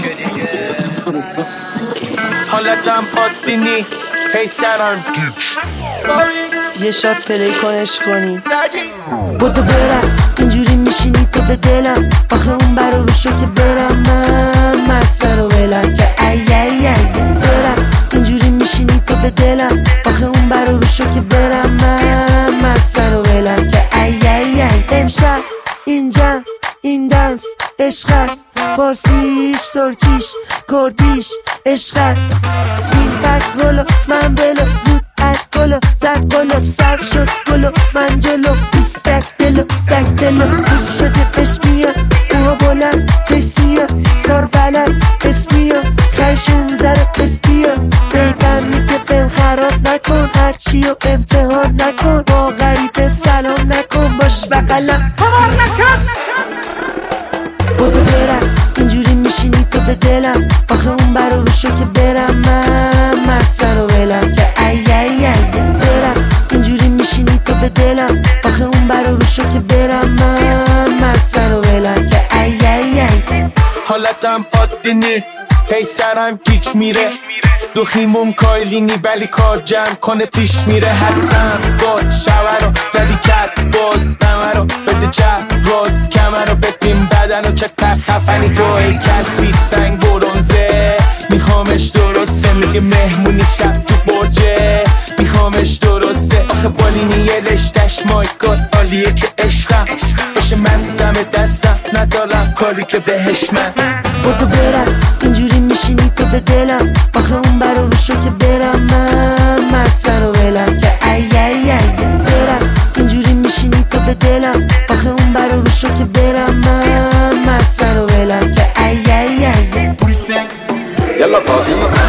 حالتم عادی نی هی سرم یه شات پلی کنش کنیم بودو برس اینجوری میشینی تو به دلم آخه اون برا روشو که برم من مست منو ولم که ای ای ای برس اینجوری میشینی تو به دلم آخه اون برا روشو که برم من مست منو ولم که ای ای ای امشب اینجا این دنس عشق است فارسیش ترکیش کردیش عشق است این تک گلو من بلو زود گلو زد قلوب سر شد گلو من جلو بیستک دلو دک دلو خوب شده بش میاد اوها بلند جسیا کار بلد اسمیا خیشون زره قسطیا بیبن میگه بهم خراب نکن هرچی و امتحان نکن با غریبه سلام نکن باش بقلم کار نکن بودو برس اینجوری میشینی تو به دلم آخه اون برا روشو که برم من مست منو ولم که ای ای ای برس اینجوری میشینی تو به دلم آخه اون برا روشو که برم من مست منو ولم که ای ای ای حالتم عادی نی هی سرم گیج میره دو خیموم کایلینی ولی کار جمع کنه پیش میره هستم گل شوه رو زدی کرد باز نمه رو بده چه راست کمه رو ببین بدن و چقدر خفنی تو ای کل فیت سنگ برونزه میخوامش درسته میگه مهمونی شب تو برجه میخوامش درسته آخه بالینی یه رشتش مای گاد عالیه که عشقم باشه مستم دستم ندارم کاری که بهش من بودو برس اینجوری میشینی تو به دلم آخه اون برا روشو که برم من مست منو ولم که ای ای ای برس اینجوری میشینی تو به دلم آخه اون برا روشو که برم من مست منو ولم که ای ای ای يلا بابي